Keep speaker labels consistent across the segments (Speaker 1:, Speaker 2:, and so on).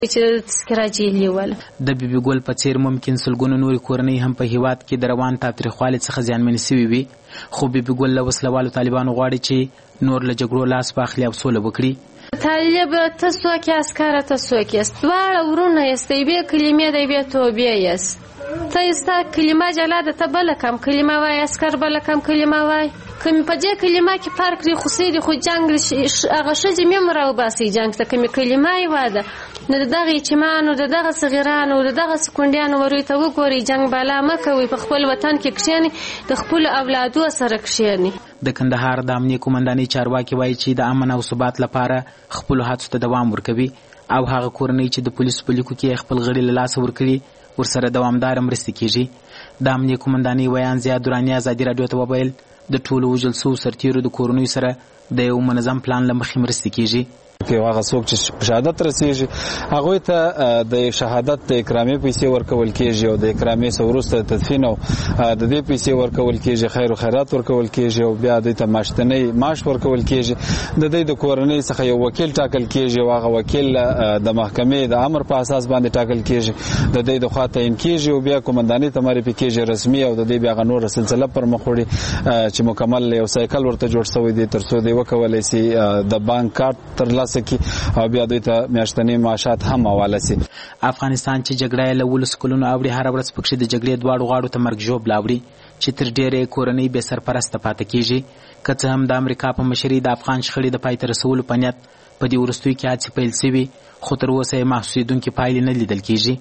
Speaker 1: چې تذکره جیلي ول.
Speaker 2: د بیبي ګل په څیر ممکن سلګونو نورې کورنۍ هم په هیواد کې د روان تاوتریخوالي څخه زیانمنې سوي وي، خو بیبي ګل له وسلوالو طالبانو غواړي چې نور له جګړو لاس واخلي او سوله وکړي.
Speaker 1: طالب ته څوک یې عسکره ته څوک یې دواړه ورونه یې یوې کلمې د یوې توبې یې ته ستا کلمه جلا ده ته بله کم کلمه وای عسکر بله کم کلمه وای کومې په دې کلمه کې فرق دی خو سیدي خو جنګ هغه ښځې مې هم راوباسي جنګ ته کومې کلمه یې واده نو د دغه یتیمانو د دغه صغیرانو د دغه سکونډیانو وروی ته وګورئ جنګ بالا مه کوئ په خپل وطن کې کښېنئ د خپلو اولادو سره کښېنئ.
Speaker 2: د کندهار د امنیه قومندانۍ چارواکي وایي چې د امن او ثبات لپاره خپلو هڅو ته دوام ورکوي او هغه کورنۍ چې د پولیسو په لیکو کې خپل غړي له لاسه ورکړي ورسره دوامداره مرستې کیږي. د امنیه قومندانۍ ویان زیاد دراني ازادي راډیو ته وویل د ټولو وژل سوو سرتیرو د کورنیو سره د یو منظم پلان له مخې مرستې کیږي.
Speaker 3: کې هغه څوک چې شهادت رسیږي هغوی ته د شهادت د اکرامي پیسې ورکول کیږي او د اکرامي څخه وروسته تدفین او د دې پیسې ورکول کیږي، خیر او خیرات ورکول کیږي او بیا دوی ته معاشتنۍ معاش ورکول کیږي. د دې د کورنۍ څخه یو وکیل ټاکل کیږي او هغه وکیل د محکمې د امر په اساس باندې ټاکل کیږي، د دې د خوا تعیین کیږي او بیا قومندانۍ ته معرفي کیږي رسمي او د دې بیا نور سلسله پر مخ وړي چې مکمل یو سایکل ورته جوړ شوی دی تر څو دی وکولای شي د بانک کارت ترلاسه کړي او بیا دوی ته میاشتنی معاشات هم حواله سي.
Speaker 2: افغانستان چې جګړه له 12 کلونو اوړي هر ورځ پکې د جګړې دواړو غاړو ته مرګ ژوبله اوړي چې تر ډېرې کورنۍ بې سرپرسته پاتې کیږي. که څه هم د امریکا په مشرۍ د افغان شخړې د پای ته رسولو په نیت په دې وروستیو کې هڅې پیل سوي خو تر اوسه یې محسوسېدونکې پایلې نه لیدل کیږي.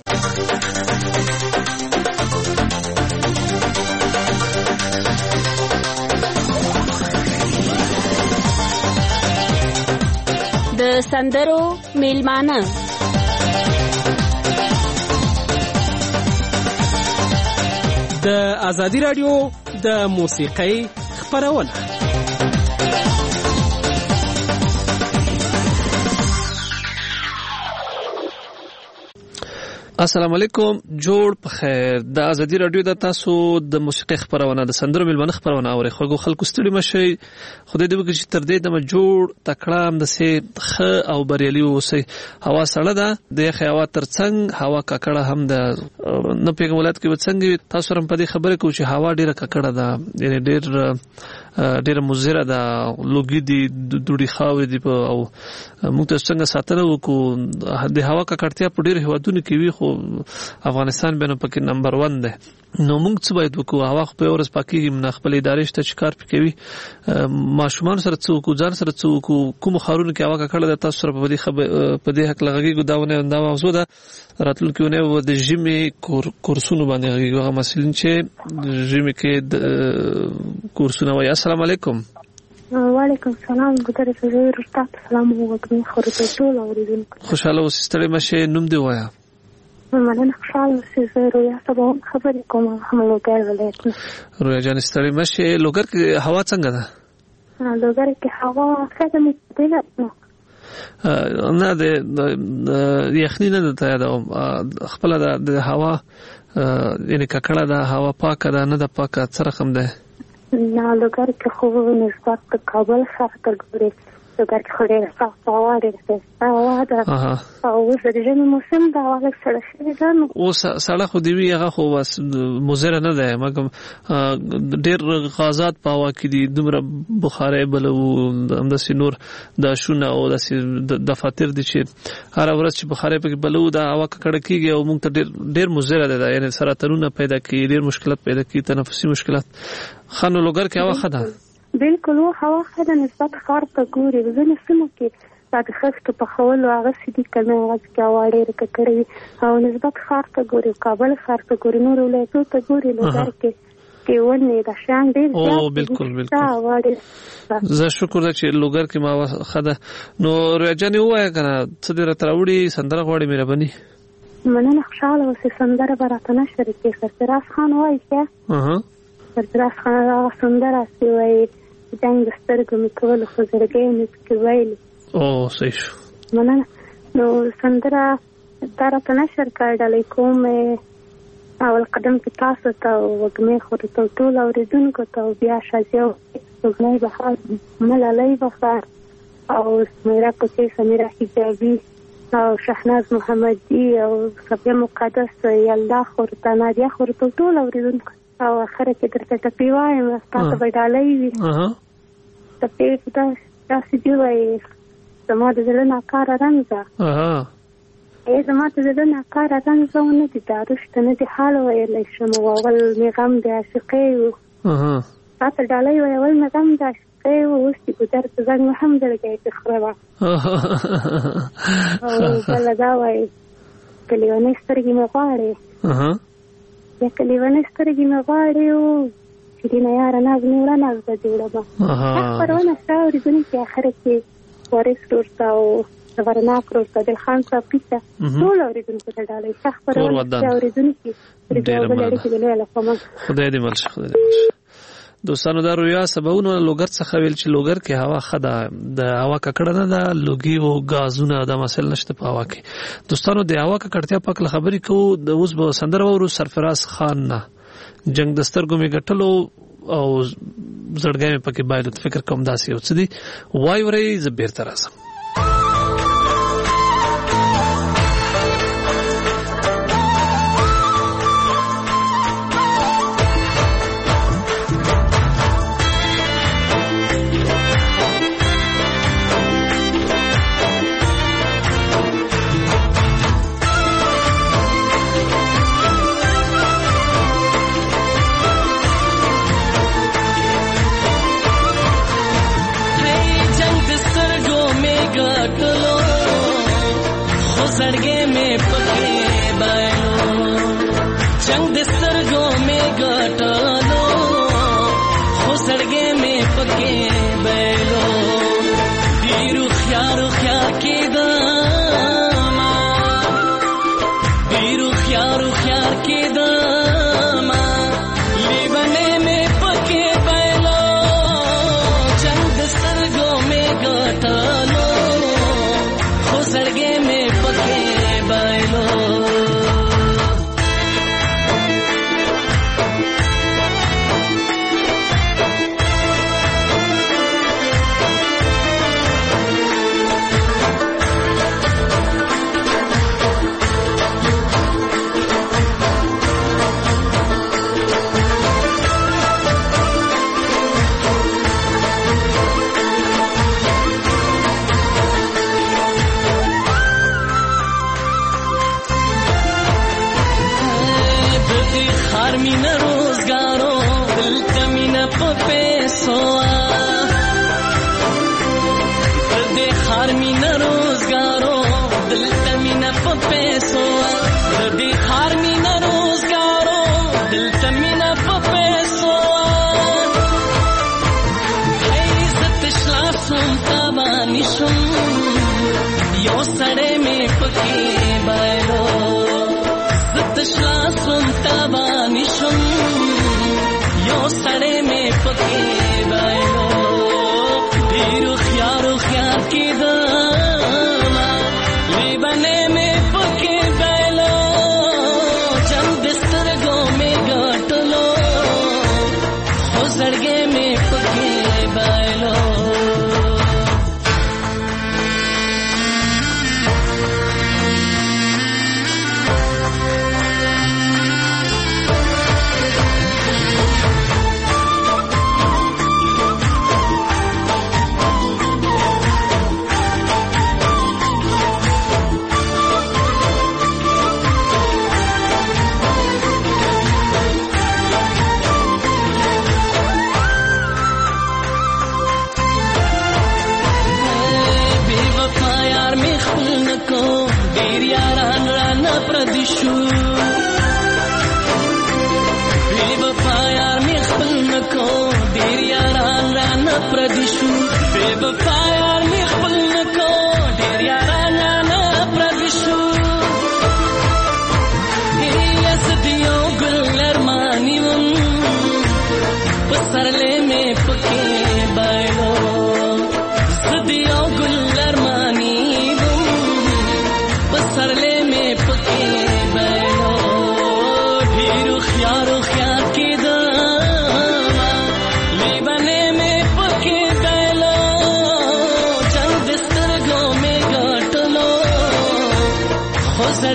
Speaker 4: د سندرو میلمانه
Speaker 5: د ازادي راډیو د موسیقۍ خپرونه. السلام علیکم، جوړ په خیر. د ازادي راډیو د تاسو د موسیقۍ خپرونه د سندرو میلمانه خپرونه اوري. خو خلکو ستړي مشي، خدای دې وکړي چې تر دې دمه جوړ تکړه هم د سي خ او بریالي اوسئ. هوا سړه ده، د یخ هوا ترڅنګ هوا ککړه هم ده. نه پیغام ولادت کې وڅنګ تاسو رم په دې خبره کوم چې هوا ډیره ککړه ده، یعنی ډیره مضره ده، لوګي دي دوړي خاوي دي او موږ ته څنګه ساتنه وکړو. د هوا ککړتیا په ډیرو هیوادونو کې وي خو افغانستان به نو پکې نمبر 1 ده. نو موږ څه باید وکړو؟ هوا خو په ورځ پاکي نه خپل ادارې شته چې کار کوي، ماشومان سره څه وکړو، ځان سره څه وکړو. کوم خارونه کې هوا ککړه ده تاسو سره په دې حق لغږی داونه دا موضوع ده. راتلونکي ونه د ژمي کورسونو باندې هغه مسلین چې ژمي کې کورسونه وایي. السلام علیکم.
Speaker 6: وعلیکم السلام. ګټه زه رښتا سلام وکړم خورته ټول اوریدونکو.
Speaker 5: خوشاله اوسئ، ستړي مشه. نوم دی وایا؟
Speaker 6: مننه. خوشاله اوسئ. زه رویا سبا خبرې کوم هم لوګر ولایت.
Speaker 5: رویا جان ستړي مشه. لوګر کې هوا څنګه ده؟
Speaker 6: لوګر کې هوا څنګه ده؟
Speaker 5: نه د یخني نه ده ته خپل د هوا یعنی ککړه ده، هوا پاکه ده نه ده پاکه، څه رقم ده؟
Speaker 6: نه لوګر کې خو نسبت د کابل ښار ته ګوري لوګر کې خو ډېره سخته هوا هوا ده او اوس د ژمي موسم ده، هوا لږ سړه شوې ده. نو
Speaker 5: اوس سړه خو دې وي هغه خو بس مضره نه ده، مګر ډېر غازات په هوا کې دي، دومره بخارۍ بلو همداسې نور د شونه او داسې دفاتر دي چې هره ورځ چې بخارۍ پکې بلو دا هوا ککړه کېږي او موږ ته ډېر مضره ده، یعنی سرطانونه پیدا کوي، ډېر مشکلات پیدا کوي، تنفسي مشکلات. خانو لوګر کې هوا ښه ده؟
Speaker 6: بالکل هوا ښه ده، نسبت ښار ته ګوري. ځینې سیمو کې دا د خښتو پخولو هغه دي که نه هغه کې هوا ډېره ککړه وي او نسبت ښار ته ګوري، کابل ښار ته ګوري، نور ولایتونو ته ګوري. لوګر کې ونې د شیان ډېر زیات
Speaker 5: بالکل بالکل. زه شکر ده چې لوګر کې ما ښه ده. نو رویا جانې ووایه که نه څه دې راته راوړي؟ سندره غواړې مهرباني؟
Speaker 6: مننه. خوشحاله اوسئ. سندره به راته نه شریکې. سرفراز خان وایي که سرفراز خان هغه سندره چې وایي جنګ د سترګو مې کولو خو زړګی مې پکې ویلي.
Speaker 5: صحیح شو.
Speaker 6: مننه. نو سندره دا راته نشر کړی ډالۍ کوم اول قدم کې تاسو ته وږمې خورته ټول اوریدونکو ته او بیا شازیه سپوږمۍ بهار ملالۍ بهار او سمیرا کوڅې سمیرا حجابي او شهناز محمدي او صفیه مقدس یلدا خورته نادیه خورته ټول اوریدونکو او اخره کې درته ټپې وایم تاسو به ډالۍ وي ټپې داسې دی وایي زما د زړه ناکاره رنځه زما د زړه ناکاره رنځه ونه دي دارو شته نه دي حال ویلی شم اول مې غم د عاشقۍ و تاته ډالۍ ویول مې غم د عاشقۍ و اوس دې ګودر ته زنګ هم زړګی چې خره وه او بله دا وایي که لیونۍ سترګې مې غواړې یا که لیونۍ سترګې مې غواړې و شیرینه یاره ناز مې وړه ناز به دې وړمه خپرونه شته اورېدونکي اخره کې وارث ورور ته او غرناک ورور ته دلخان صاحب پیسه ټول اورېدونکو ته ډالۍ ښه خپرونه شته اورېدونکي پرې بل اړیکې د لویه لخوا
Speaker 5: خدای دې مل شي خدای دې مل شي دوستانو دا رویا سباونه لوګر څخه ویل چې لوګر کې هوا خدا د هوا ککړه نه ده لوګي او غازونه د مسل نشته په هوا کې دوستانو د هوا ککړتیا په اړه خبرې کوو د اوس به سندر ورو سرفراز خان نه جنگ دسترګو می غټلو او زړګی مې پکې باید فکر کوم داسې او څه دي وای ورې زبیر ترازم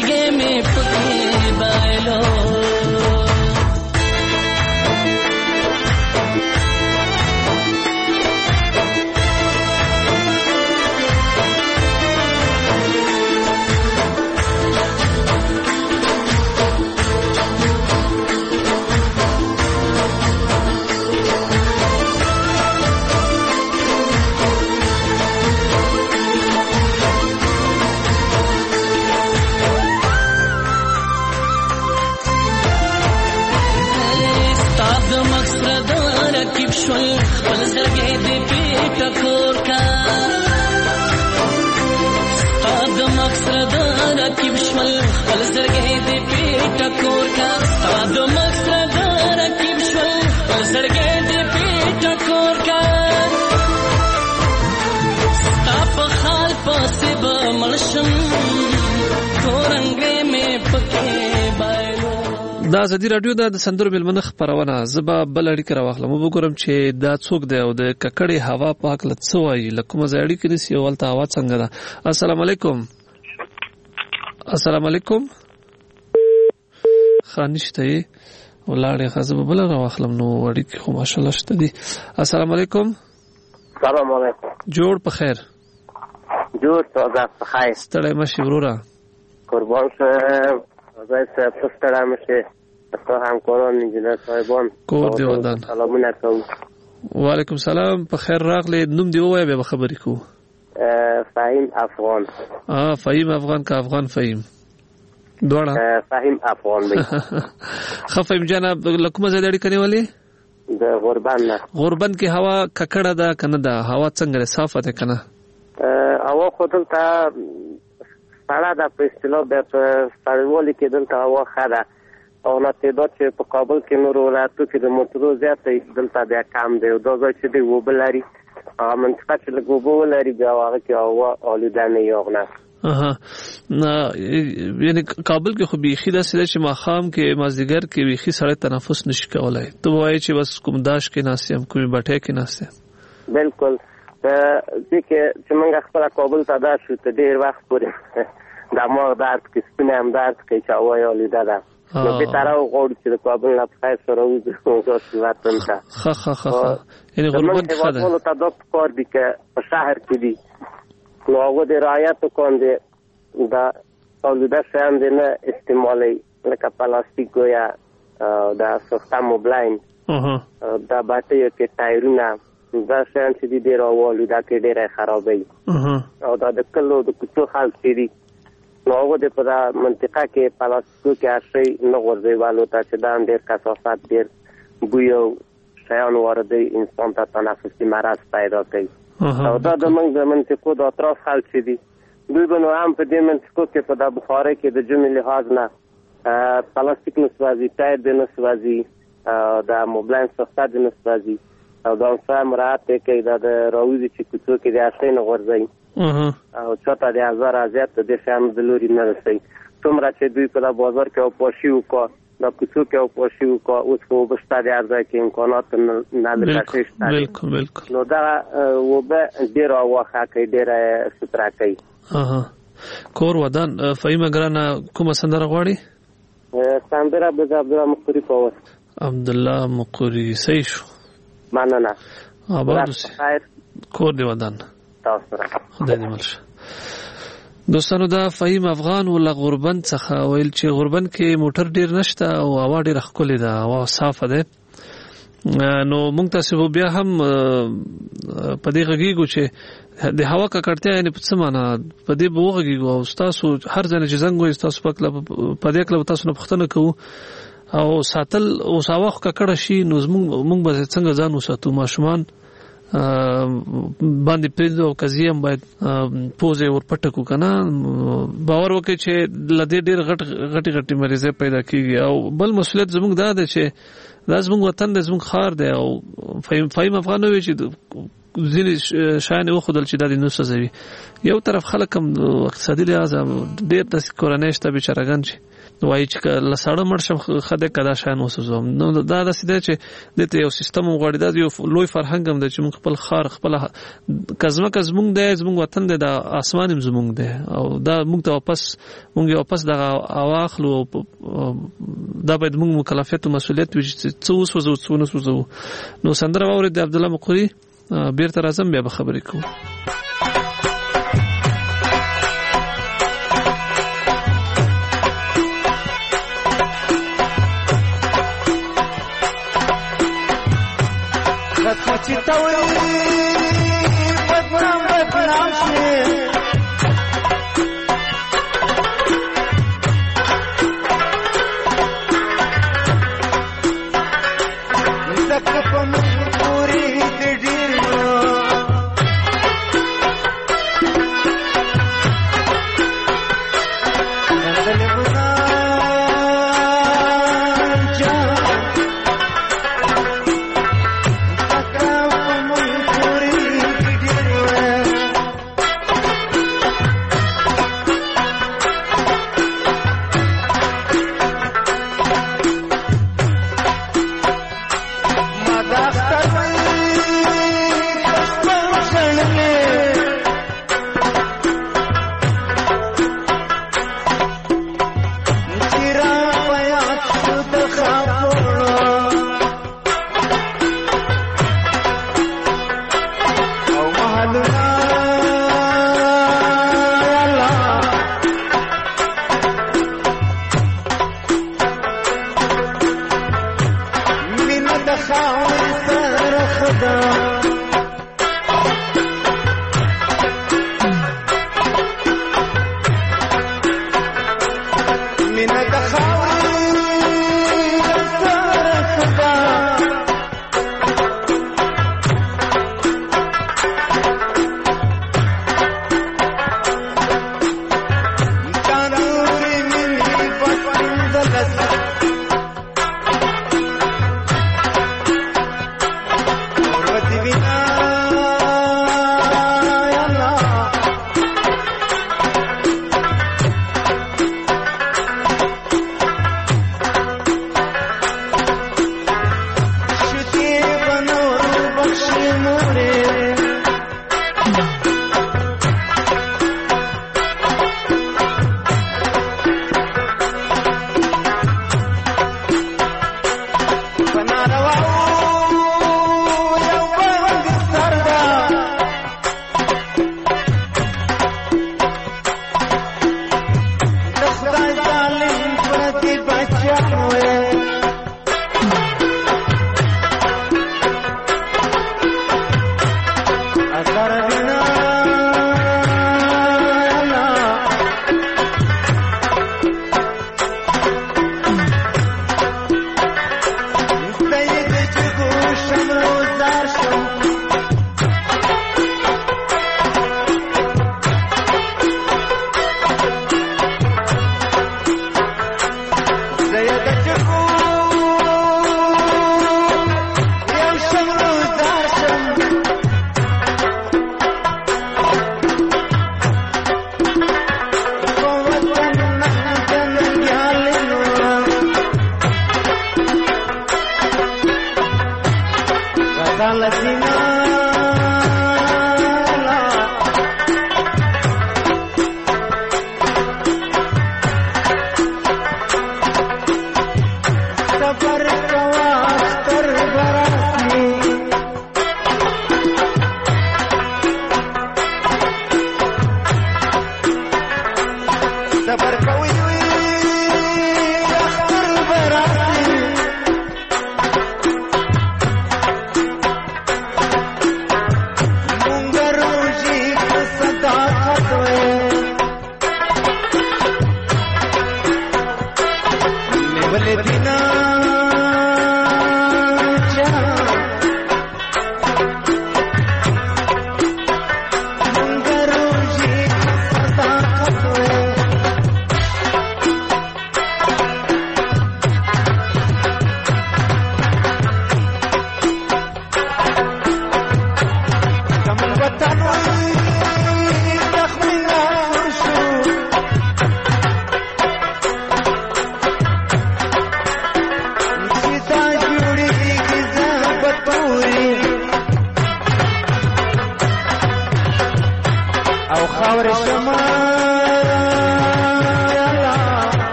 Speaker 7: زړګي مې پکې بایلو خپل زړګي دې پیټ کور کا ستاد مقصد راکیب شول خپل زړګي دې پیټ کور کا ستاد مقصد راکیب شول خپل زړګي دې پیټ کور کا ستا په حال پسې به ملشم تورنګې مې پکې بایلو
Speaker 5: دا ازادي رادیو د سندرو ملمنه خبرونه زبا بل اړیکه راوخلم وګورم چې دا څوک دی او د ککړې هوا پاک لڅوي لکه مزه اړیکه نسی ولته आवाज څنګه ده السلام علیکم السلام علیکم خانشته ولاړې خزه بل راوخلم نو اړیکه خو ماشاءالله شته دي السلام علیکم
Speaker 8: السلام علیکم
Speaker 5: جوړ په خیر
Speaker 8: جوړ تازه په خیر
Speaker 5: ستړی مشي وروره
Speaker 8: قربان شه زای څه پستړه مشه تاسو همکاران انجینر صاحبان
Speaker 5: کور دی ودان
Speaker 8: سلامونه کوم
Speaker 5: وعلیکم سلام په خیر راغلی نوم دی وای به خبرې کو
Speaker 8: فهیم افغان
Speaker 5: فهیم افغان کا افغان فهیم دوړه
Speaker 8: فهیم افغان دی
Speaker 5: خفیم جناب لکه مزه لري کني ولی
Speaker 8: د غربان
Speaker 5: غربان کې هوا ککړه ده کنه ده هوا څنګه صافه ده کنه
Speaker 8: هوا خودل تا سړه ده په اصطلاح د سړیوالي کې دلته هوا خره او نه تعداد چې په کابل کې نور ولایتو کې د موټرو زیات دی دلته بیا کم دی دا ځای چې دی وبه لري منطقه چې لږ وبه ولري بیا هغه کې هوا آلوده نه یاغنه
Speaker 5: یعنی کابل کې خو بیخي داسې ده چې ماښام کې مازدیګر کې بیخي سړی تنفس نشي کولی ته وایې چې بس کوم داش کې ناست یم کومې بټۍ کې ناست یم
Speaker 8: بالکل دې کې چې موږ خپله کابل ته دا شو ته ډېر وخت پورې دماغ درد کوي سپینې هم درد کوي چې هوا یې آلوده ده نو بهتره وغواړو چې د کابل نه په خیر سره وځو داسې وطن ته
Speaker 5: ښه یعنې غربت ښه ده
Speaker 8: هېوادوالو ته دا پکار دي که په شهر کې دي نو هغه د رعایت وکاندې دا آلوده شیان دې نه استعمالوي لکه پلاستیک یا دا سخته موبلاین دا بټیو کې ټایرونه دا شیان چې دي ډېر هوا آلوده کوي ډېر یې خرابوي او دا د کلو د کوڅو خلک چې دي نو هغه د په منطقه کې پلاستیکو کې هر شی نه غورځوي والو ته چې دا هم ډېر کثافت ډېر بوی او شیان واردوي انسان ته تنفسي مرض پیدا کوي او دا د موږ د منطقو د اطراف خلک چې دي دوی به نو هم په دې منطقو کې په دا بخارۍ کې د جمعې لحاظ نه پلاستیک نه سوځي ټایر دې نه سوځي دا موبلاین سخته دې نه سوځي او دا څه مراعات کوي دا د راوځي چې کوڅو کې د هر شی نه غورځوي او چاته د هزار ازیات د شام د لوري نه رسي څومره چې دوی په بازار کې او پوښي وکړه د کوڅو کې او پوښي وکړه اوس خو بشته د ارزه کې امکانات نه لري
Speaker 5: بالکل بالکل
Speaker 8: نو دا وبه ډیر واخه کوي ډیر سترا کوي
Speaker 5: کور ودان فهیم ګرانه کومه سندره غواړي
Speaker 8: سندره د عبدالله مقری په وخت
Speaker 5: عبدالله مقری صحیح شو
Speaker 8: مننه
Speaker 5: آباد خیر کور دی ودان خدای دې ملشه دوستانو دا فهیم افغان ولا غربند څخه ویل چې غربند کې موټر ډیر نشته او هوا ډیر ښکلې ده هوا صافه ده نو موږ تاسو بیا هم په دې غږیږو چې د هوا ککړتیا یعنی په څه معنا په دې به وغږیږو او تاسو هر ځای چې زنګ وي تاسو په دې کله تاسو نه پوښتنه کوو او ساتل او ساوخ ککړه شي نو موږ به څنګه ځان وساتو ماشومان باندې پریدو او قضیه باید پوزه ورپټه کو کنه باور وکړي چې لدې ډېر غټي مریضه پیدا کیږي او بل مسؤلیت زموږ دا ده چې دا زموږ وطن د زموږ خار دی او فهم افغان وي چې ځینې شیان وښودل چې دا د نو سزوي. یو طرف خلک هم اقتصادي لحاظ ډېر داسې کورنۍ شته بیچارهګان چې وایي چې له ساړه مړ شم ښه دی که دا شیان وسوځوم. نو دا داسې دی چې دلته یو سیستم هم غواړي. دا یو لوی فرهنګ هم دی چې موږ خپل ښار خپله که ځمکه زموږ دی زموږ وطن دی دا اسمان هم زموږ دی او دا موږ ته واپس دغه هوا اخلو. دا باید موږ مکلفیت او مسؤلیت وي چې څه وسوځو څه ونه سوځوو. نو سندره واورېد د عبدالله مقري بیرته راځم بیا به خبرې کوو.
Speaker 9: چې تاوي بدنام شي زکه په مجبوري د ډیرو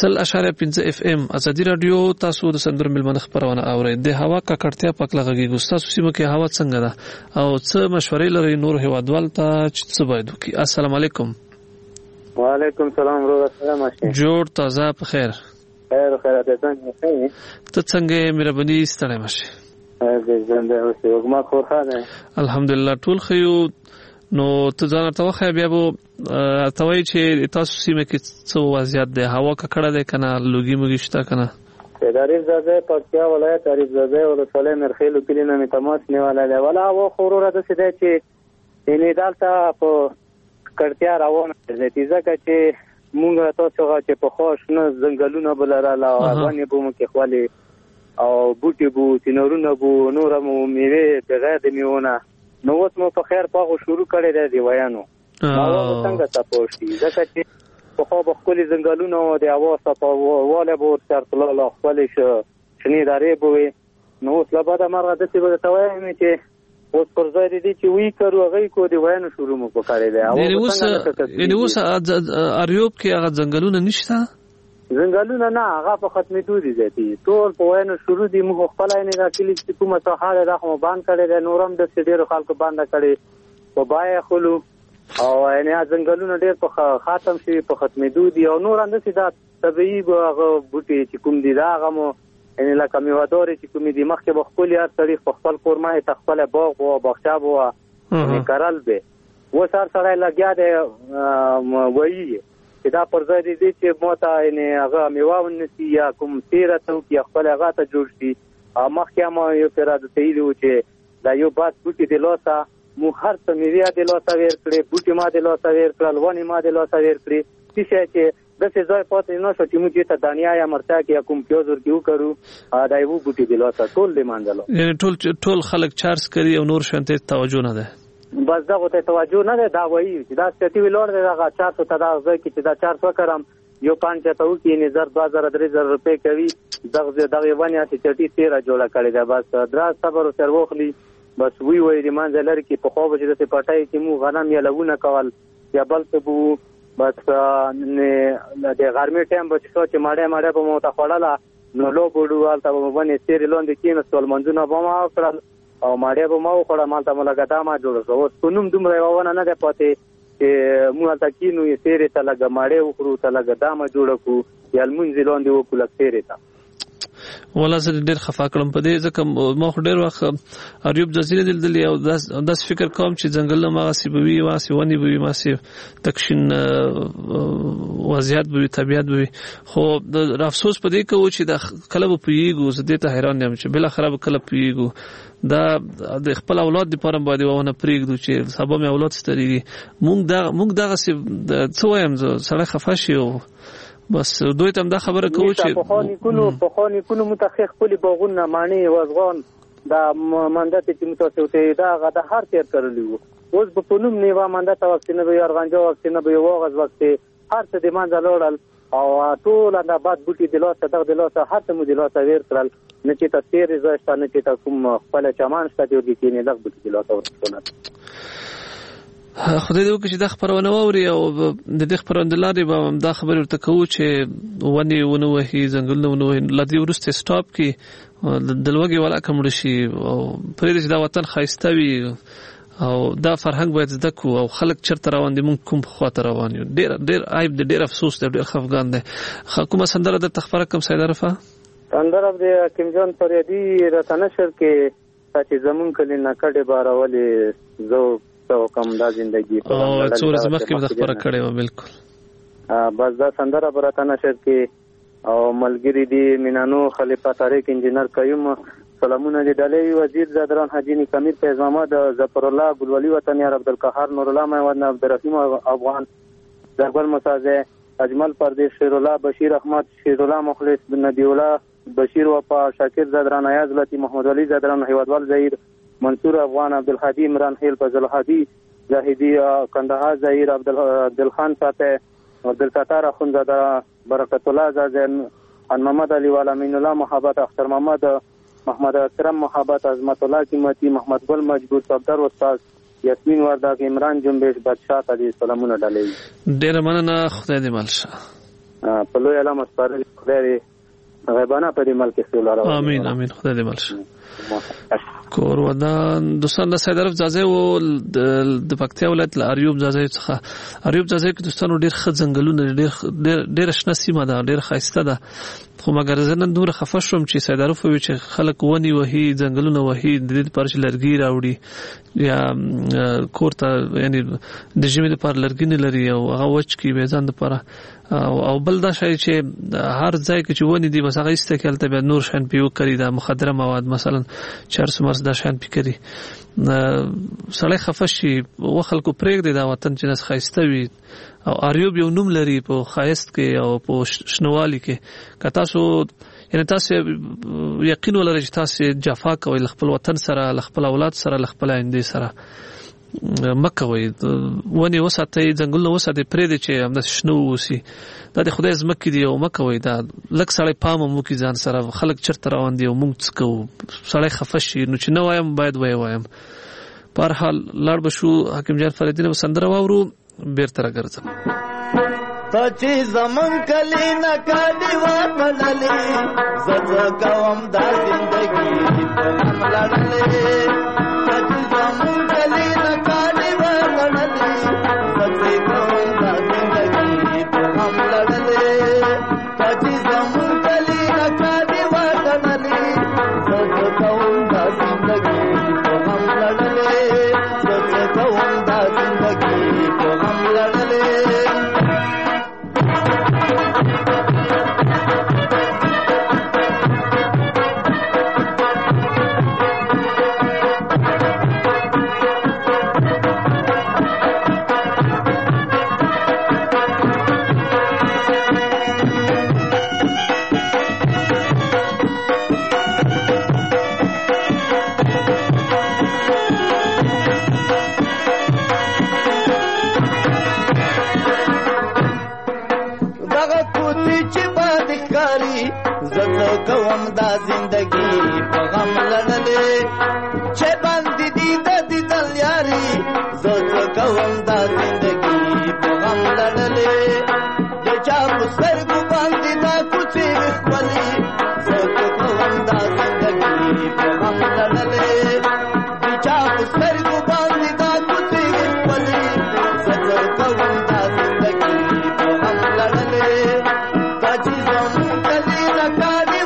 Speaker 5: 100.5 FM ازادي رادیو تاسو د سندرو ملمنه خبرونه اورئ د هوا ککړتیا پکله غږیږي تاسو سیمه کې هوا څنګه ده او څه مشورې لري نور هیوادوال ته چې څه باید وکړي السلام علیکم
Speaker 10: وعلیکم السلام ورو السلام
Speaker 5: جوړ تازه په خیر
Speaker 10: خیر ده څنګه
Speaker 5: ته څنګه مهرباني ستړی مشه
Speaker 10: زنده اوسې وګما خو خانه
Speaker 5: الحمدلله ټول خيو نو ته ځان ته خو بیا به توای چې تاسو سیمه کې څه وضعیت ده هوا ککړه ده کنه لوګي مګی شته کنه
Speaker 10: تعریف زده پکتیا ولایت تعریف زده ولسوالۍ مرخیلو کلینه می تماس نیواله ده ولا هوا خوروره ده سده چې یعنی دالته په کړتیا روانه ده ځکه چې مونږ تاسو چې په خوش نه زنګلونه بلراله او باندې بوم کې خالي او بوټي بو تنورونه بو نورمو میوه بغیر د میونه نو اوس مو په خیر پاغو شروع کړی دی ویانو نو څنګه تاسو شي ځکه چې په خو بخولي زنګلونو د اواز په واله بور ترتلله خپل شنی داري بوي نو اوس لا بعد مرغه د څه به توای چې اوس پر ځای دي چې وی کړو غي کو دی ویانو شروع مو کړی دی
Speaker 5: او اوس اریوب کې هغه زنګلونه نشته
Speaker 10: زنګلونه نه هغه په ختمېدو دي ځتي ټول په وینو شروع دي موږ خپل نه راکلي چې کومه ساحه راخمو باندې کړي د نورم د ډېر خلکو باندې کړي په بای خلو او نه زنګلونه ډېر په خاتم شي په ختمېدو دي او نور اند سي دا طبيعي بوټي چې کوم دي دا هغه مو ان لکه میوادوري چې کوم دي مخکې بخپل یار تاریخ په خپل کورمه تخپل باغ او باغچا بو کارل به و سر سره لګیا دی وایي دا پر ځای دي چې موته یعنی هغه میواون نسی یا کوم تیره تو کې خپل هغه ته جوړ شي مخکې ما یو پیرا د تیلو چې دا یو باد بوټي د لوسا مو هر څه میوه د لوسا ور کړې بوټي ما د لوسا ور کړل ونی ما د لوسا ور کړې چې د څه ځای پاتې نو شو چې موږ ته دانیا یا مرتا کې کوم پیوزر کیو کړو دا یو بوټي د لوسا ټول دی مانځلو
Speaker 5: یعنی ټول خلک چارج کوي او نور شانته توجه نه ده
Speaker 10: بس دا غوته توجه نه ده دا وایي چې دا سټي ویلور ده هغه 400 ته دا ځکه چې دا 400 کرم یو پانچ ته وکی نظر 2000 روپے کوي دغه ونیا چې 13 جوړه کړی دا بس درا صبر او سروخلی بس وی دی منځلر کې په خو بچی د پټای چې مو غنم یا لګونه کول یا بل ته بو بس نه د غرمې ټایم بچ څو چې ماړه په مو ته خړاله نو لو بډوال ته باندې سری لوند کې نو سول منځونه به ما کړل او ماړه به ما خړه مالته ملګری ما جوړ شو اوس کوم دومره ونه نه ده پاتې چې مو ته کینو یې سری ته لګ ماړه وخرو ته لګ دامه جوړ کو یا منځ لوند وکول سری ته
Speaker 5: ولا زه ډېر خفا کړم په دې ځکه ما خو ډېر وخت اریوب جزیره دل یو داس فکر کوم چې ځنګل ما سیبوي واسي ونی بوي ما سي تکشن وضعیت بوي طبيعت بوي خو افسوس په دې کوو چې د کلب پیګو زه ته حیران یم چې بل خراب کلب پیګو دا د خپل اولاد لپاره باندې ونه پریږدو چې سبا مې اولاد ستړي مونږ دا څه وایم سره خفا شي بس دوی تم دا خبره کوي چې
Speaker 10: په خوني کونو متخخ خپل باغونه معنی وزغان دا مندته چې متوسته دا غدا هر تیر کړلی وو اوس په پونم نیوا مندته وخت نه به ارغانجو وخت نه به وغز وخت هر څه د منځ لوړل او ټول دا باد بوټي د لاسه دغه د لاسه هر څه مو د لاسه ویر کړل نه چې تیر زړه نه چې کوم خپل چمان شته دی چې نه دغه بوټي د لاسه ورسونه
Speaker 5: خدای دې وکړي چې دا خبرونه واوري او د دې خبرونه لاري به دا خبر ورته کوو چې ونی ونه وهي ځنګلونه ونه وهي لدی ورسته سټاپ کی دلوګي ولا کوم شي او پرې دې دا وطن خایسته وي او دا فرهنګ باید زده کو او خلک چرته روان دي مونږ کوم خواته روان یو ډېر عیب ډېر افسوس ډېر خفګان دي کومه سندره د تخبره کوم سید عرفه
Speaker 10: سندره د کیم جون فریدي راتنشر کې چې زمون کلی نه کډه بارولې زو تو کم دا زندگی
Speaker 5: او څور زمخ کې خبره کړې و بالکل
Speaker 10: بس دا سندره براتنه شر کې او ملګری دی مینانو خلیفہ طارق انجینر قیوم سلامونه دی ډلې وزیر زادران حاجی کمیر فیض محمد ظفر الله ګلولی وطن یار عبدالقهار نور الله محمد عبدالرحیم افغان دربل مسازه اجمل پردیش شیر الله بشیر احمد شیر الله مخلص بن نبی الله بشیر وفا شاکر زادران ایاز لطی محمد علی زادران هیوادوال زهیر منصور افغان عبدالحدی عمران خیل فضل حدی زاهدی کندهار زهیر عبدالخان ساته عبدالستار اخونزاده برکت الله زازن ان محمد علی والا امین الله محبت اختر محمد اکرم محبت عظمت الله قیمتی محمد گل مجبور صفدر استاد یاسمین ورداګ عمران جنبش بادشاہ علی سلامونه ډالې
Speaker 5: ډیر مننه خدای دې مالشه
Speaker 10: په لوی علم سپارل خدای غیبانه په دې ملک سول راوړي.
Speaker 5: امين امين. خدای دې ملشه. کور ودان دوستان د سید عرف ځای او د پکتیا ولایت له اریوب ځای څخه اریوب ځای کې دوستانو ډیر ښه ځنګلونه ډیر شنه سیمه ده ډیر ښایسته ده خو مګر زه نن دومره خفه شوم چې سید عرف وی چې خلک ونی وهي ځنګلونه وهي د دې لپاره چې لرګي راوړي یا کورته یعنی د ژمي لپاره لرګي نه لري او هغه وچ کی به ځان لپاره او بل دا شای چې هر ځای کې چې ونی دي بس هغه استکل ته به نور شان پیو کړی دا مخدره مواد مثلا چرس مرز دا شان پی کړی سړی خفه شي و خلکو پرېږدي دا وطن چې نس ښایسته وي او اریوب یو نوم لري په ښایست کې او په شنوالي کې که تاسو یعنی تاسو یقین ولرئ چې تاسو جفا کوئ له خپل وطن سره له خپل اولاد سره له خپل آینده سره مکوئ ونې وساتئ ځنګلونه وساتئ پرېږدئ چې همداسې شنه واوسي دا د خدای ځمکې دي او مکوئ دا لږ سړی پام هم وکړي ځان سره خلک چېرته روان دي او موږ څه کوو سړی خفه شي نو چې نه وایم باید ووایم په هر حال لاړ به شو حکیم جان فریدي نه به سندره واورو بیرته راګرځم
Speaker 9: ته چې زمون کلی نه کاډي وتړلې زه کوم دا زندګي په غم لړلې ته چې زمون کلی نه کاډي وتړلې زه کوم دا زندګي په غم لړلې ته چې زمون کلی نه کاډي وتړلې زه کوم دا زندګي په غم لړلې زه کوم دا زندګي په غم لړلې کوم دا زندگی په غم لړلې چې باندې دې د دل یاري زه کوم دا زندگی په غم لړلې د چا په سترګو باندې دا کوڅې خپلې زه کوم دا زندگی په غم لړلې د چا په سترګو باندې دا کوڅې خپلې زه کوم دا زندگی په غم لړلې تا چې زمون کلی راکاږي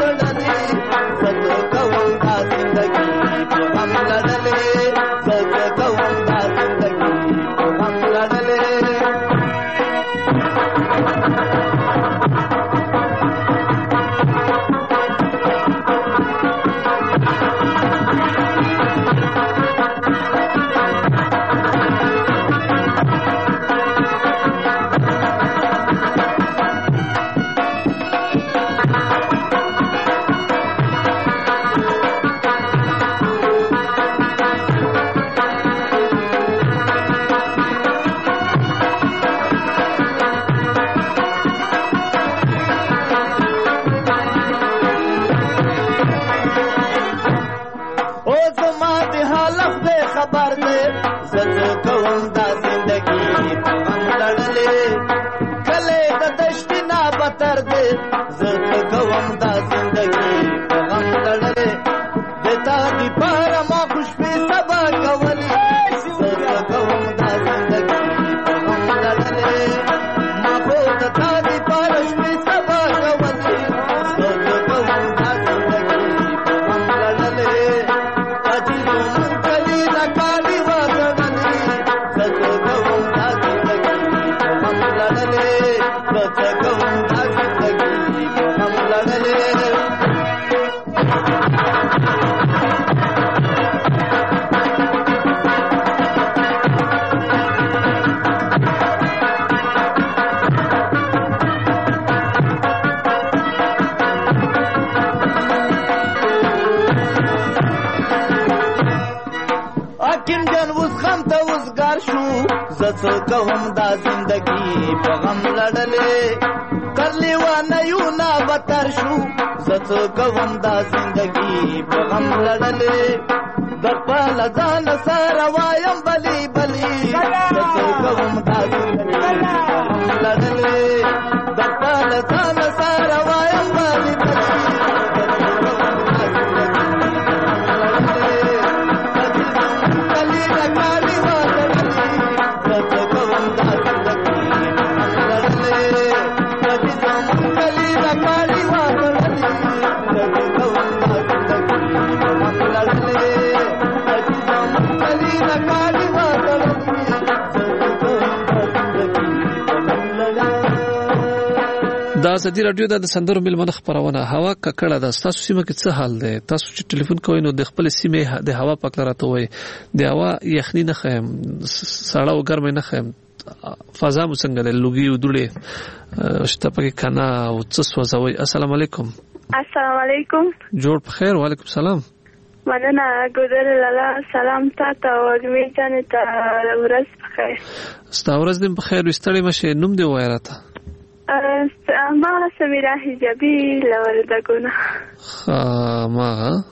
Speaker 9: کوم دا زندگی په غم لړلې کرلی و نه یو نه بتر شو زه کوم دا زندگی په غم لړلې د خپل ځان سره وایم بلی بلی زه کوم دا زندگی په غم لړلې د خپل کدي زمون کلی دا کاړي وکړلې زه کوم دا زندګي په غم لړلې کدي زمون کلی دا کاړي وکړلې
Speaker 5: دا ازادي رادیو د سندرو ملمنه خبرونه هوا ککړه ده. تاسو سیمه کې څه حال دی؟ تاسو چې ټلیفون کوئ نو د خپل سیمه د هوا پاک لراته وای د هوا یخنی نه خیم ساړه او ګرمه نه خیم فضا مو څنګه ده لوګي او دوړې شته پکې کنه او څه سوځوي. السلام علیکم.
Speaker 11: السلام علیکم.
Speaker 5: جوړ په خیر. وعلیکم السلام.
Speaker 11: مننه ګودر لالا سلام تاسو او دې ځان ته ورځ په خیر.
Speaker 5: ستا ورځ دې په خیر وستړې مشه. نوم دې وای راته؟
Speaker 11: ما سمیرا حجابی لوردګونه.
Speaker 5: ما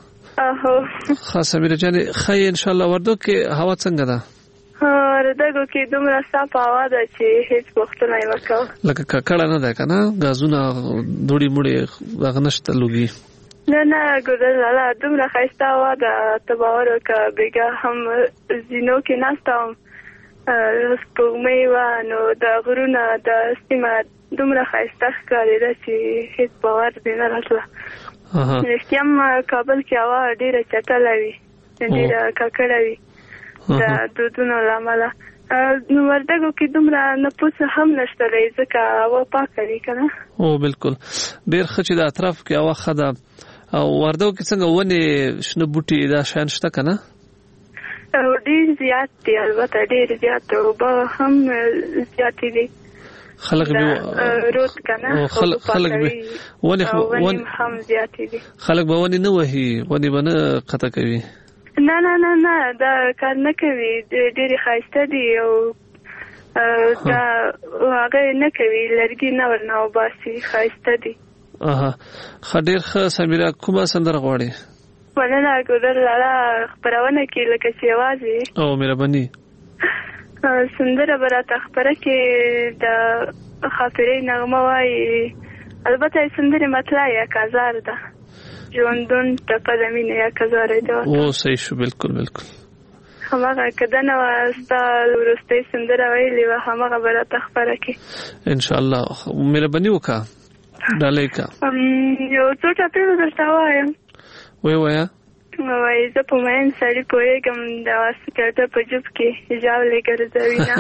Speaker 5: سمیرا جانې خی ان شاء الله. وردګو کې هوا څنګه ده؟
Speaker 11: وردګو کې دومره صافه هوا ده چې هیڅ پوښتنه یې وکړه.
Speaker 5: لکه ککړه نه ده کنه غازونه دوړي موړي هغه نشته لوګي؟
Speaker 11: نه ګودر لالا دومره ښایسته هوا ده ته باور وکړه. بیګا هم زینو کې ناستم سپوږمۍ وه نو د غرونه د سیمه دومره ښایسته ښکارېده چې هیڅ باور دې نه راتله. رښتیا هم کابل کې هوا ډېره چټله وي ډېره ککړه وي د دودونو له امله. نو وردګو کې دومره نفوس هم نشته دی ځکه هوا پاکه وي که نه.
Speaker 5: او بالکل ډېر ښه چې د اطراف کې هوا ښه ده. او وردګو کې څنګه ونې شنه بوټي دا شیان شته که نه؟
Speaker 11: ډېر زیات دي البته ډېر زیات اوبه هم زیاتې دي.
Speaker 5: خلق به
Speaker 11: رود کنه
Speaker 5: خلق به ونی
Speaker 11: هم زیاتې دي.
Speaker 5: خلق به ونی نه وهي ونی به نه قطع کوي؟
Speaker 11: نه دا کار نه کوي. ډېرې ښایسته دي او دا هغه نه کوي لرګي نه ورنه وباسي ښایسته دي.
Speaker 5: ښه ډېر ښه. سمیرا کومه سندره غواړې؟
Speaker 11: مننه ګودر لالا خپرونه کې لکه چې یوازې
Speaker 5: او مهرباني
Speaker 11: سندره به راته خپره کې د خاطرې نغمه وایي. البته سندرې مطلع یک هزار ده ژوندون ټپه د مینې یک هزار ده.
Speaker 5: او صحیح شو. بالکل
Speaker 11: هماغه که ده نه وه ستا وروستۍ سندره ویلې وه هماغه به راته خپره کې
Speaker 5: انشاءالله. مهرباني وکړه ډالۍ که
Speaker 11: یو څو ټاپې به درته ووایم.
Speaker 5: وایه.
Speaker 11: وایي زه په مین سړي پوهېږم د واسکټه په جوب کې ژاولې ګرځوي نه.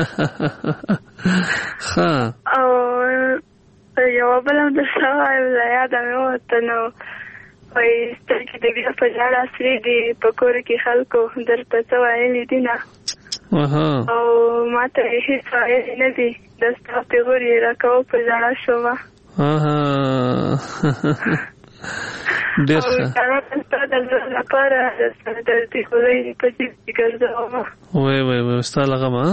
Speaker 11: او یوه بله هم درته وایم له یاده مې ووته نو وایي سترګې د بیا په ژړا سرې دي په کور کې خلکو درته څه ویلي دي نه او ما ته یې هېڅ ویلي نه دي د ستا پیغور یې راکوه په ژړا شومه.
Speaker 5: ډېر ښه. وای ستا له غمه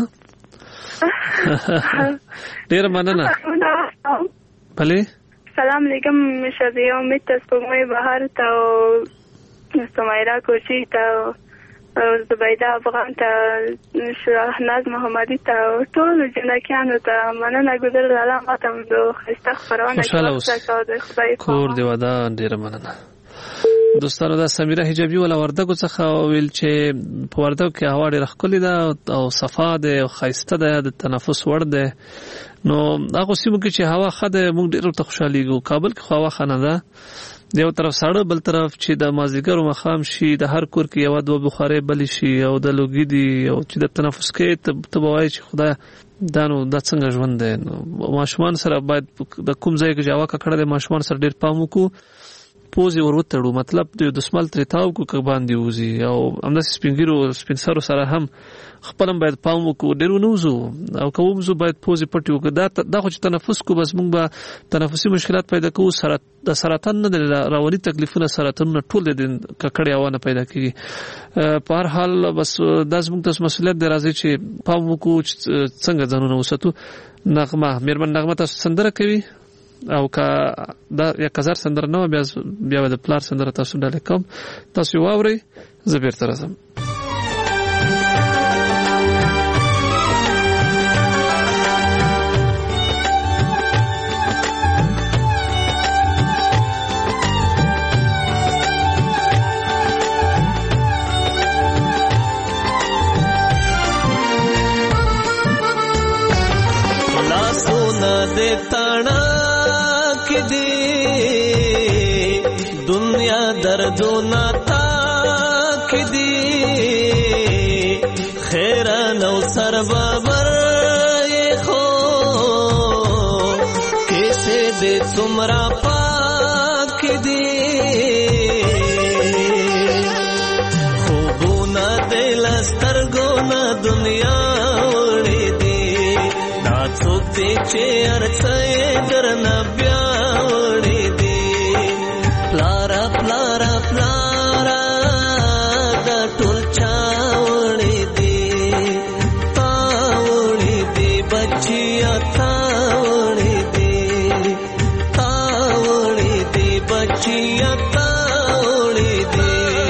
Speaker 5: ډېره مننه. بلې
Speaker 11: سلام علیکم شبیه امید ته سپوږمۍ بهار ته او سمیرا کوچي ته او زبیده افغان ته شهناز محمدي ته او ټولو جنکیانو ته مننه. ګودر لالا ما ته د ښایسته خپرونه
Speaker 5: کور دې ودان. ډېره مننه دوستانو. دا سمیرا حجابي ولا وردګو څخه ویل چې په وردګو کې هوا ډېره ښکلې ده او صفا ده او ښایسته ده د تنفس وړ ده. نو هغه سیمو کې چې هوا ښه ده موږ ډېر ورته خوشحالېږو. کابل کې خو هوا ښه نه ده. د یو طرف ساړه بل طرف چې د مازدیګر و ماښام شي د هر کور کې یوه دوه بخارۍ بلې شي او د لوګي دي او چې د تنفس کوې ته به وایې چې خدایه دا نو دا څنګه ژوند دی. نو ماشومان سره باید د کوم ځای کې چې هوا ککړه دی ماشومان سره ډېر پام وکړو. پوزې ور وتړو مطلب د دسمال ترې تاو کو که باندې وځي او همداسې سپین سرو سره هم خپل هم باید پام وکړو. ډېر ونه وځو او که ومځو باید پوزې پټې وکړو. دا خو چې تنفس کو بس موږ به تنفسي مشکلات پیدا کوو. د سرطان نه د رواني تکلیفونه سرطانونه ټول د ککړې هوا نه پیدا کېږي. په هر حال بس دا زموږ ته مسؤلیت دی راځي چې پام وکړو چې څنګه ځانونه وساتو. نغمه مېرمن نغمه تاسو سندره کوي او که دا 1000 سندره نه بیا د پلار سندره تاسو ډالۍ کوم. تاسو واورئ زه بیرته راځم.
Speaker 7: لاسونه دې تانا کې دی دنیا دردونه تا کې دی خیران او سربابر خو کیسه دې څومره پاک دی خوبونه دې لسترګونه دنیا وړې دی دا څوک دی چې ارڅه درنه بیا وړې دی پلارا پلارا پلارا دا ټول چا وړې دی تا وړې دی بچیا تا وړې دی تا وړې دی بچیا تا وړې دی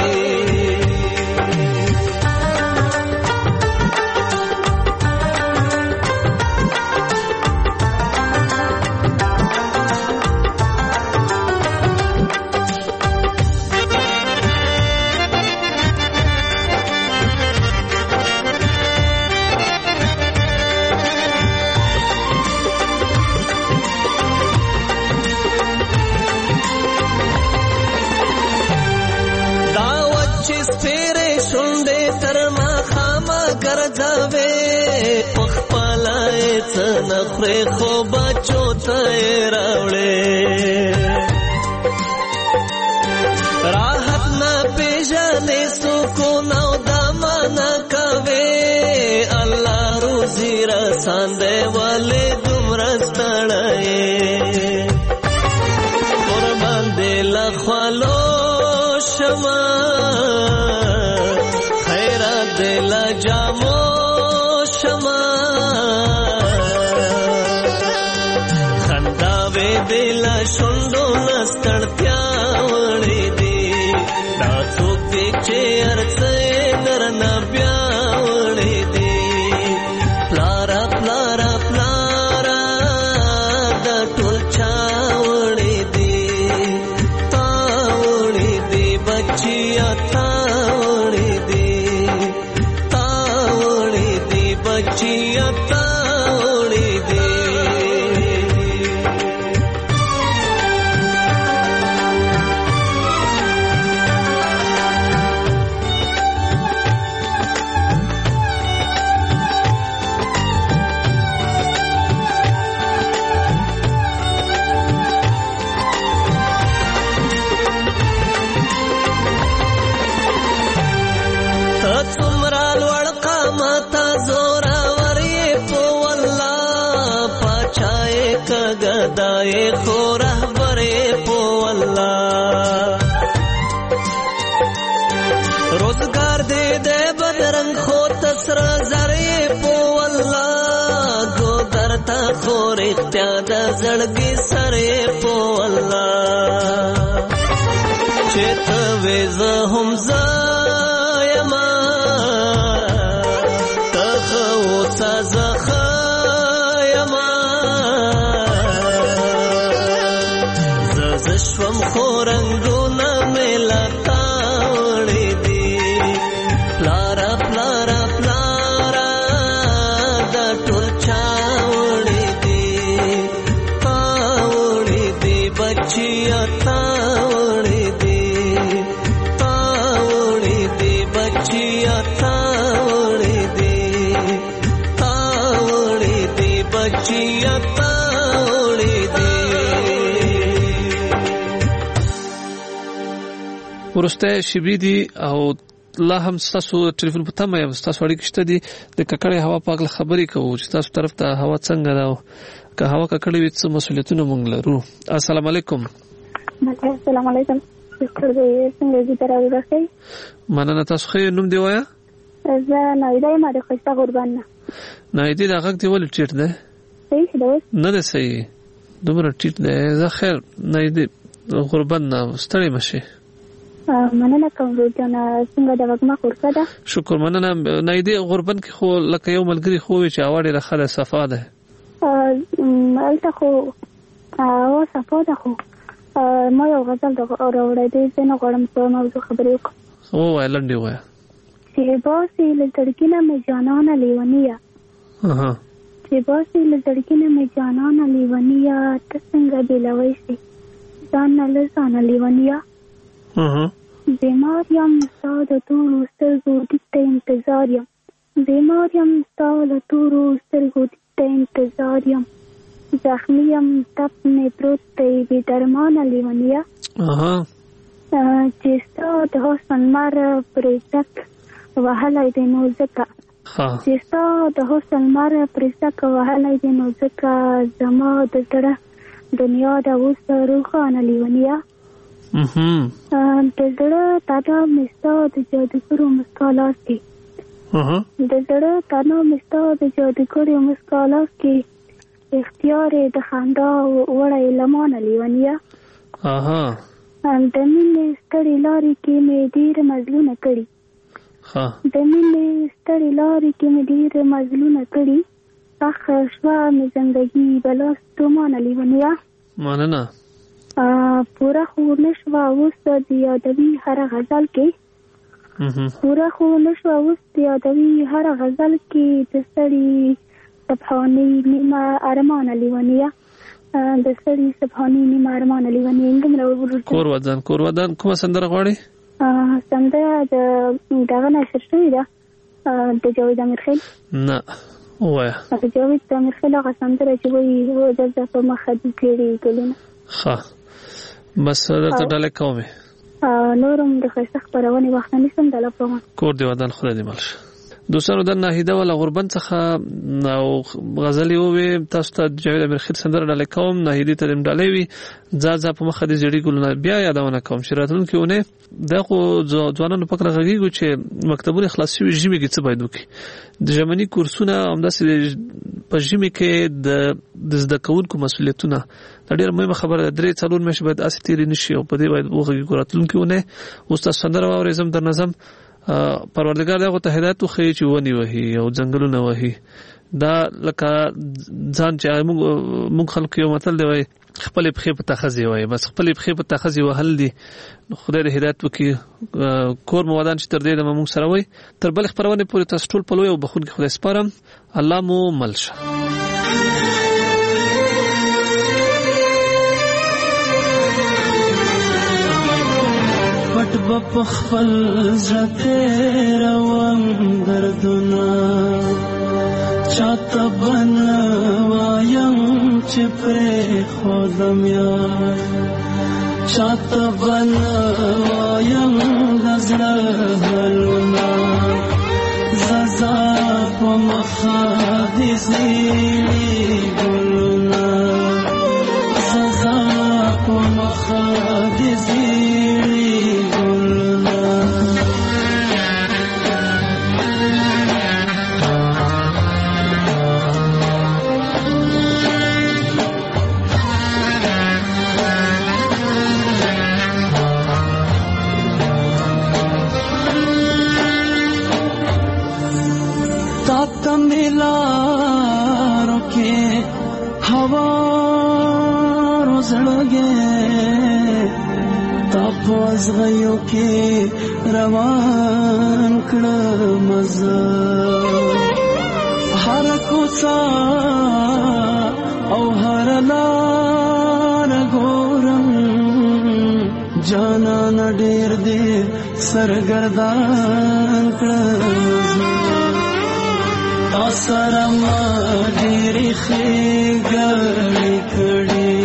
Speaker 7: نخره خو بچو ته راوړې راحت نه پیژنې سکون او دمن کوي الله روزي رساندې ولې دومره ستړی قربان دې لخوالو شمه خیرات دې لجامو شمه دلا شوندو نستړتیا وړې دی دا څوک دی چې ارڅه درنه بیا وړې دی پلارا پلارا پلارا دا ټول چا وړې دی تا وړې دی بچیا تا وړې دی تا وړې دی بچیا تا وړې دی گدائے خو رہبرے پو اللہ روزگار دے دے بدرنگ خو تسر زرے پو اللہ گو درتا خور اختیاد زڑگی سرے پو اللہ چیت ویز ہم زائما تخو سازخ شوم خورنګونه ملا تاوړې دي پلارا پلارا پلارا دا ټول چا وړې دي تاوړې دي بچیا تاوړې دي تاوړې دي بچیا تاوړې دي تاوړې دي بچیا تاوړې دي
Speaker 5: ورسته شبري دي او لا هم تاسو ټلیفون په تمه یم تاسو اړیکه شته دي د ککړې هوا په اړه خبرې کوو چې تاسو طرف ته هوا څنګه ده که هوا ککړې وي څه مسؤلیتونه مونږ لرو. السلام علیکم.
Speaker 6: السلام علیکم. څنګه دې تر راځي؟
Speaker 5: مننه. تاسو خې نوم دی وایا؟
Speaker 6: زه نایده یم د خوستا قربان نه.
Speaker 5: نایده دا غږ دی ولې ټیټ ده؟
Speaker 6: صحیح ده. نه
Speaker 5: ده صحیح. دومره ټیټ ده. زه خیر نایده قربان نه ستړي مشه.
Speaker 6: مننه کوم جنا څنګه دا وګما خورکا ده.
Speaker 5: شکر مننه. نایده قربان کې خو لکه یو ملګری خو چې اواړه راخله صفا ده.
Speaker 6: الته خو او صفا ده خو ما یو غزل د راوړې دې څنګه غواړم څو موضوع خبرې وکړم.
Speaker 5: او ولندې وای.
Speaker 6: سی باسی لترکینا میں جانانا لیونیا چې باسي له زړګي نه مې جانانه لیونیه ته څنګه بېلوی شي ځان نه له ځانه لیونیه بیمار یم ستا د تورو سترګو دیګ ته انتظار یم بیمار یم ستا له تورو سترګو دیګ ته انتظار یم زخمی یم تپ مې پروت دی بې درمانه لیونیه چې ستا د حسن مر پرې ځک وهلی دی نو ځکه چې ستا د حسن مر پرې ځک وهلی دی نو ځکه زما د زړه دنیا ده اوس روښانه لیونیه د زړه تانا مې ستا د جادوګرو مسکا لاس کې د زړه تانا مې ستا د جادوګرو مسکا لاس کې اختیار د خندا وړی لمانه لیونیه د مینې ستړې لارې کې مې ډېر مزلونه کړي د مینې ستړې لارې کې مې ډېر مزلونه کړي اخ شوه مې زندګي بلا ستومانه لیونیه
Speaker 5: مننه
Speaker 6: پورا خو نشوه اوس د یادوي هره غزل کې پورا خو نشوه اوس د یادوي هره غزل کې د سړي سبحاني نیمه ارمانه لیونیه د سړي سبحاني نیمه ارمانه لیونیه
Speaker 5: کور ودان کومه سندره غواړي
Speaker 6: سندره دغه نشر شوې ده د جاوید امیرخیل
Speaker 5: نه ووایه
Speaker 6: د جاوید امیرخیل هغه سندره چې وایي دلته په مخه دي تېرې ګلونه
Speaker 5: ښه بس دلته ډالۍ کومې
Speaker 6: نورم د ښایسته خپرونې وخت نه نیسم ډاله کوم
Speaker 5: کور دې ودان خدای دې مل شه دوستانو د ناهیده ولا غربن څخه او غزلې وې تاسو ته جاوید امیرخیل سندره ډالۍ کوم ناهیدې ته دې ډالۍ وي ځا په مخه دې زړې ګلونه بیا یادونه کوم چې راتلونکي اونۍ دغه ځوانانو پکې راغږیږو چې مکتبونه خلاص شي ژمي کې څه باید وکړي د ژمني کورسونه همداسې په ژمي کې د زده کوونکو مسؤلیتونه دا ډېره مهمه خبره ده 3-4 میاشتې باید اسې تېرې نشي او په دې باید وغږیږو راتلونکي اونۍ اوس تاسو سندره واورئ در نظم پروردګار دغه ته هدایت وخی چې ونی وهي او ځنګلونه وهي دا لکه ځان چې موږ خلک یو متل دی وای خپل پخې په تخزي وای بس خپل پخې په تخزي وهل دي خدای دې هدایت وکي کور مودان چې تر دې د موږ سره وای تر بل خبرونه پورې تاسو ټول په لوی او بخون کې خدای سپارم الله مو ملشه
Speaker 7: پټ په خپل ځته روان دردونه چاته بنوایم چې پرې خودم یار چاته بنوایم غزړه حلونه زازا په مخه دې زیړي ګلونه زازا په مخه دې زیړي غيو کې روان کړه مزه هر کوڅه او هر لار ګورم جانا ډېر دې سرګردان کړه تاسره ما ډېرې ښېګڼې کړې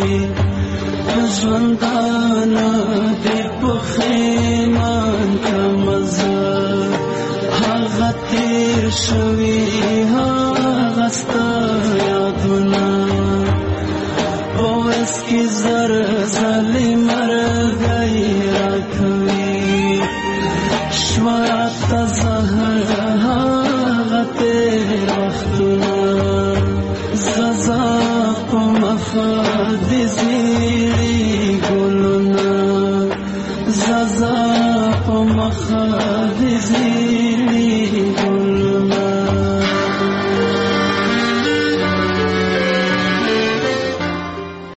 Speaker 7: ژوندانه دې پخیمان کمزه هغه تیر شوي هغه ستا یادونه اوس کې زر ځلې مرګی راکوي شوه راته زهر هغه تیر وختونه زه په مخه دې